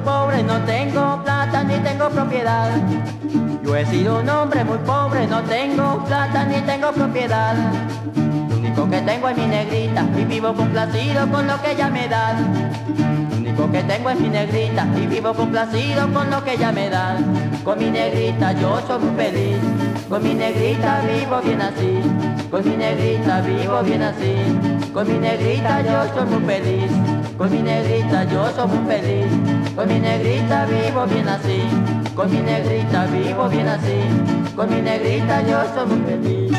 pobre, no tengo plata ni tengo propiedad. Yo he sido un hombre muy pobre, no tengo plata ni tengo propiedad. Lo único que tengo es mi negrita y vivo complacido con lo que ella me da. Lo único que tengo es mi negrita y vivo complacido con lo que ella me da. Con mi negrita yo soy muy feliz, con mi negrita vivo bien así. Con mi negrita vivo bien así, con mi negrita yo soy muy feliz. Con mi negrita yo soy muy feliz, con mi negrita vivo bien así. Con mi negrita vivo bien así, con mi negrita yo soy muy feliz.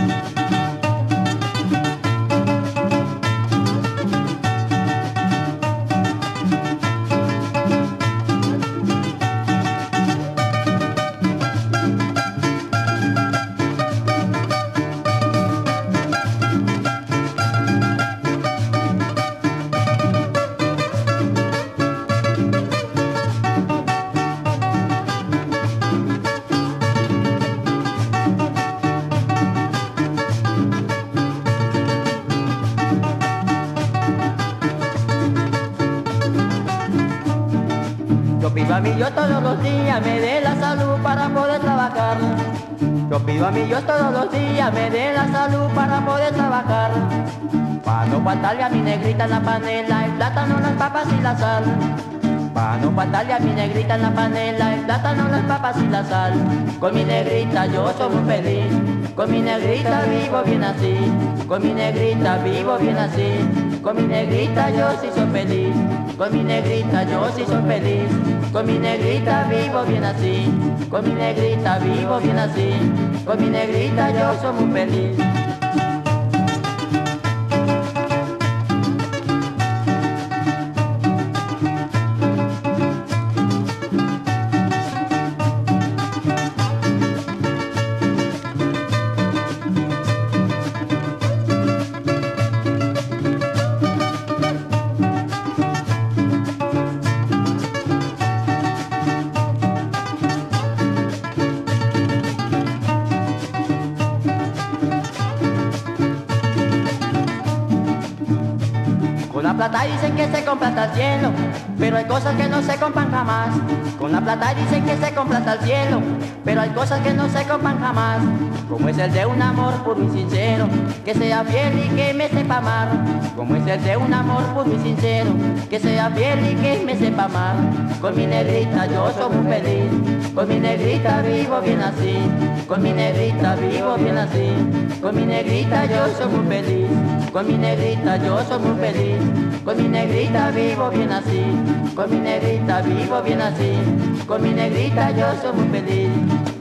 Yo pido a mi Dios todos los días me dé la salud para poder trabajar. Yo pido a mi Dios todos los días me dé la salud para poder trabajar. Para no faltarle a mi negrita en la panela, el plátano, las papas y la sal. Para no faltarle a mi negrita en la panela, el plátano, las papas y la sal. Con mi negrita yo soy muy feliz, con mi negrita vivo bien así. Con mi negrita vivo bien así, con mi negrita yo sí soy feliz. Con mi negrita yo sí soy feliz, con mi negrita vivo bien así. Con mi negrita vivo bien así, con mi negrita yo soy muy feliz. Con la plata dicen que se compra hasta el cielo, pero hay cosas que no se compran jamás. Con la plata dicen que se compra hasta el cielo, pero hay cosas que no se compran jamás. Como es el de un amor puro y sincero, que sea fiel y que me sepa amar. Como es el de un amor puro y sincero, que sea fiel y que me sepa amar. Con mi negrita yo soy muy feliz, con mi negrita vivo bien así. Con mi negrita vivo bien así, con mi negrita yo soy muy feliz. Con mi negrita yo soy muy feliz, con mi negrita vivo bien así. Con mi negrita vivo bien así, con mi negrita yo soy muy feliz.